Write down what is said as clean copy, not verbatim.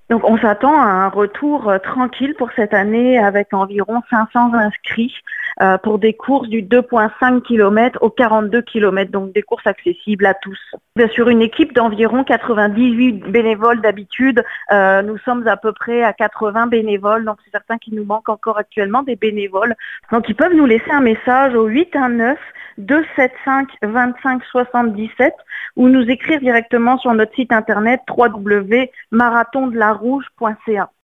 Donc on s'attend à un retour tranquille pour cette année avec environ 500 inscrits pour des courses du 2,5 km au 42 km, donc des courses accessibles à tous. Bien sûr, une équipe d'environ 98 bénévoles d'habitude, nous sommes à peu près à 80 bénévoles, donc c'est certain qu'il nous manque encore actuellement des bénévoles. Donc ils peuvent nous laisser un message au 819 275 25 77 ou nous écrire directement sur notre site internet www.marathondelarouge.ca.